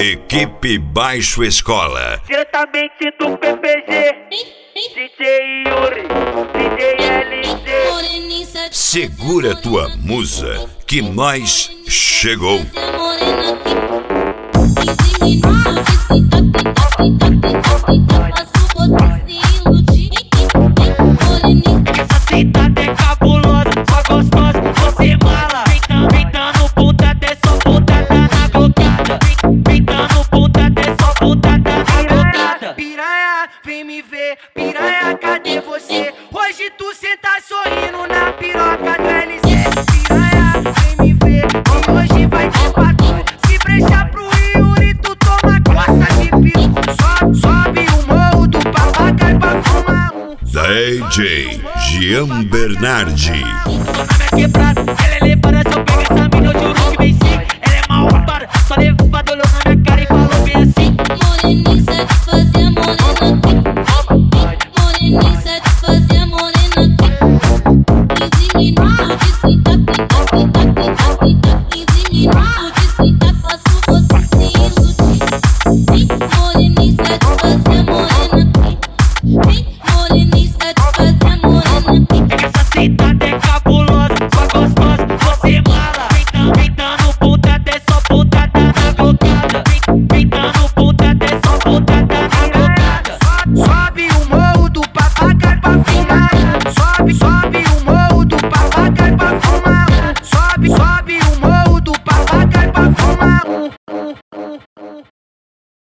Equipe Baixo Escola. Diretamente do PPG, DJ Yuri, DJ LG. Segura tua musa que nós chegou. Essa sentada é cabulosa, só gostosa, você mala. Pintando puta até só putada na glocada. Pintando puta até só putada na glocada. Piranha, vem me ver, piranha, cadê você? Hoje tu senta sorrindo na piroca do LC. Piranha, vem me ver, e hoje vai ter patrulha. Se brechar pro Yuri, tu toma coça de piru. Sobe o morro do papagaio pra fumar um. DJ Jean Bernardi. Tô na minha quebrada, ela é levada, se eu pego essa mina eu